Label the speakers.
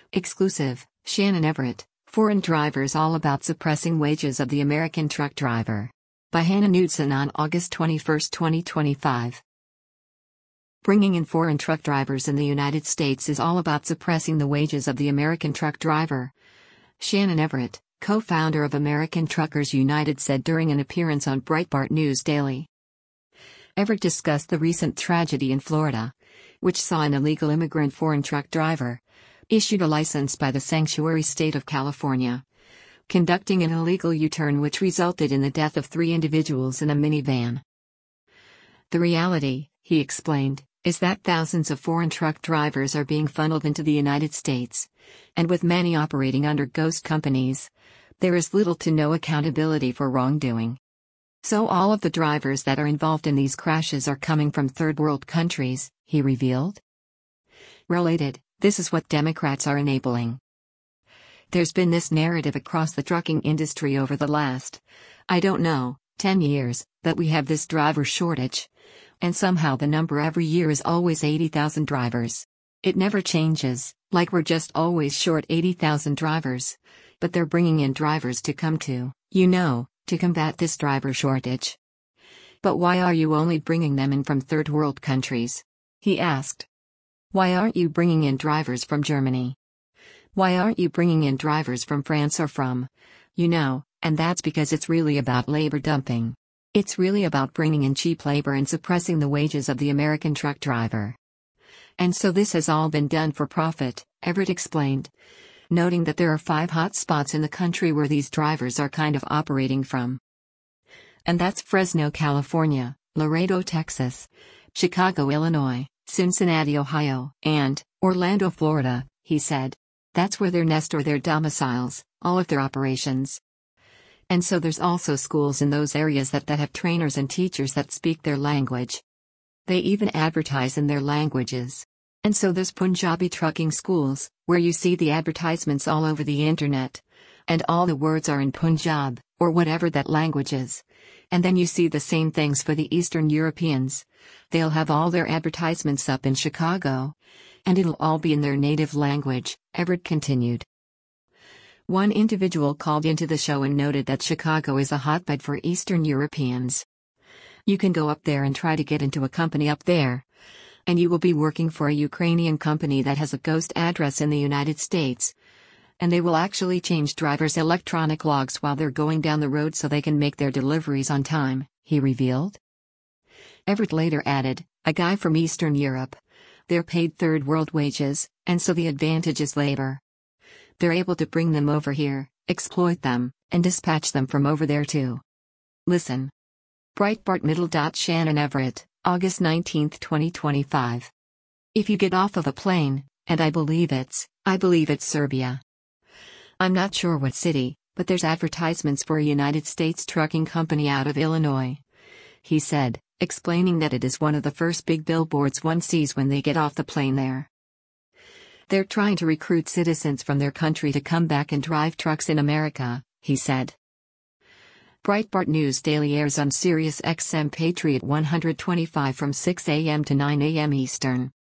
Speaker 1: Exclusive, Shannon Everett, Foreign Drivers All About Suppressing Wages of the American Truck Driver. By Hannah Knudsen on August 21, 2025. Bringing in foreign truck drivers in the United States is all about suppressing the wages of the American truck driver. Shannon Everett, co-founder of American Truckers United, said during an appearance on Breitbart News Daily. Everett discussed the recent tragedy in Florida, which saw an illegal immigrant foreign truck driver, issued a license by the sanctuary state of California, conducting an illegal U-turn which resulted in the death of 3 individuals in a minivan. The reality, he explained, is that thousands of foreign truck drivers are being funneled into the United States, and with many operating under ghost companies, there is little to no accountability for wrongdoing. So all of the drivers that are involved in these crashes are coming from third world countries, he revealed. Related, this is what Democrats are enabling. There's been this narrative across the trucking industry over the last, 10 years, that we have this driver shortage. And somehow the number every year is always 80,000 drivers. It never changes, like we're just always short 80,000 drivers. But they're bringing in drivers to come to combat this driver shortage. But why are you only bringing them in from third world countries? He asked. Why aren't you bringing in drivers from Germany? Why aren't you bringing in drivers from France or from, and that's because it's really about labor dumping. It's really about bringing in cheap labor and suppressing the wages of the American truck driver. And so this has all been done for profit, Everett explained, noting that there are 5 hot spots in the country where these drivers are kind of operating from. And that's Fresno, California, Laredo, Texas, Chicago, Illinois, Cincinnati, Ohio, and Orlando, Florida, he said. That's where their nest or their domiciles, all of their operations. And so there's also schools in those areas that have trainers and teachers that speak their language. They even advertise in their languages. And so there's Punjabi trucking schools, where you see the advertisements all over the internet. And all the words are in Punjab, or whatever that language is. And then you see the same things for the Eastern Europeans. They'll have all their advertisements up in Chicago. And it'll all be in their native language, Everett continued. One individual called into the show and noted that Chicago is a hotbed for Eastern Europeans. You can go up there and try to get into a company up there. And you will be working for a Ukrainian company that has a ghost address in the United States. And they will actually change drivers' electronic logs while they're going down the road so they can make their deliveries on time, he revealed. Everett later added, a guy from Eastern Europe. They're paid third world wages, and so the advantage is labor. They're able to bring them over here, exploit them, and dispatch them from over there too. Listen. Breitbart Middle. Shannon Everett, August 19, 2025. If you get off of a plane, and I believe it's Serbia. I'm not sure what city, but there's advertisements for a United States trucking company out of Illinois. He said, explaining that it is one of the first big billboards one sees when they get off the plane there. They're trying to recruit citizens from their country to come back and drive trucks in America, he said. Breitbart News Daily airs on Sirius XM Patriot 125 from 6 a.m. to 9 a.m. Eastern.